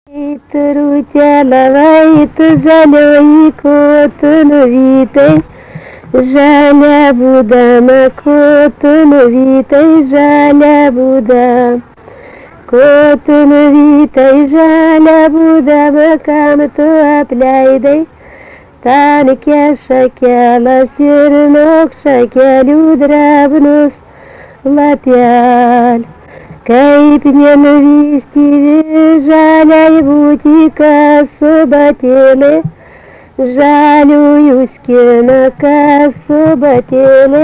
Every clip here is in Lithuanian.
Рутяновой жалюй кот новитый, жаля будама кот новитый, жаля будам. Кот новитый, жаля будама камту апляйдой, танке шакяла сирнок шакялю драбнус лапяль. Kaip nenuvystyvi žaliai būtika subatėlė, žaliųjų skina, kas subatėlė,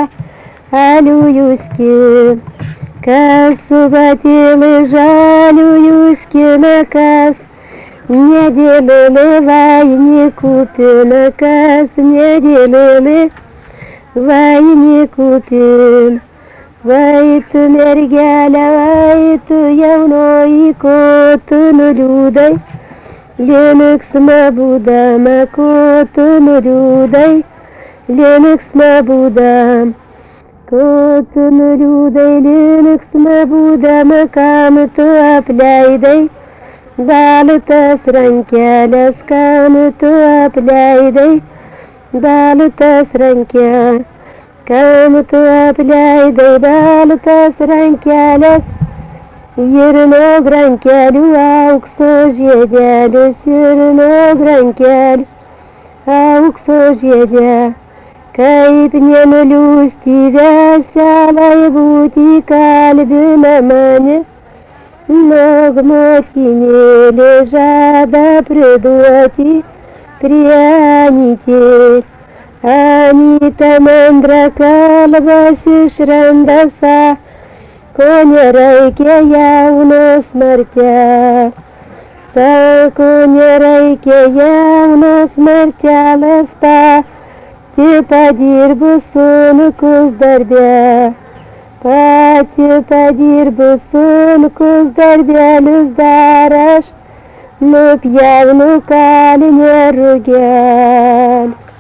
žaliųjų skina, kas subatėlė, žaliųjų skina, kas nedėlėlė vainikų pina, kas nedėlėlė vainikų pina. Vai tu mergelė, vai tu jaunoji, ko tu nuliūdai, linksma būdama, ko tu nuliūdai, linksma būdama, ko tu nuliūdai, linksma būdama, kam tu apleidai, baltas rankelės, kam tu apleidai, baltas rankelės. Kam tu apleidai baltas rankelės ir nuo rankelių aukso žiedelius ir nuo rankelių aukso žiedelį. Kaip nenuliūsti veselai būti kalbina mane, nog motinėlė žada priduoti prie anytėlį. Anyta mandra kalbasi išranda, sako nereikia jaunos martelės, sako nereikia jaunos martelės, pati padirbu sunkus darbė, pati padirbu sunkus darbelius dar aš nupjaunu kalinę rugelis.